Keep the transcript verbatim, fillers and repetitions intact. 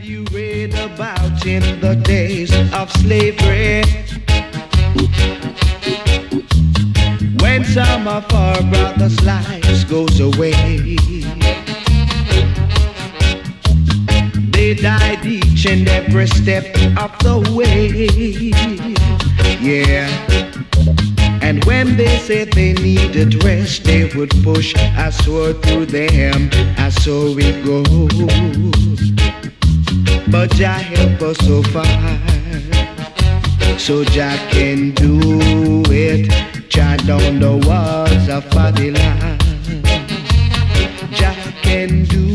You read about in the days of slavery, when some of our brothers' lives goes away. They died each and every step of the way. Yeah. And when they said they needed rest, they would push a sword through them, and so it goes. But Jah help us so far, so Jah can do it. Jah down the walls of Babylon. Jah can do